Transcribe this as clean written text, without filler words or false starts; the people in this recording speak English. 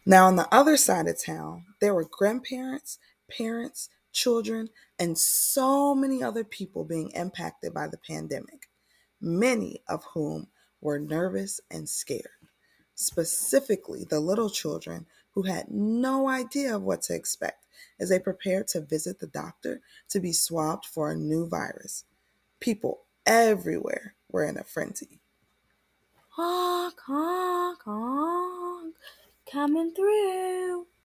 Now, on the other side of town, there were grandparents, parents, children, and so many other people being impacted by the pandemic, many of whom were nervous and scared, specifically the little children who had no idea of what to expect as they prepared to visit the doctor to be swabbed for a new virus. People everywhere were in a frenzy. Honk, honk, honk. Coming through.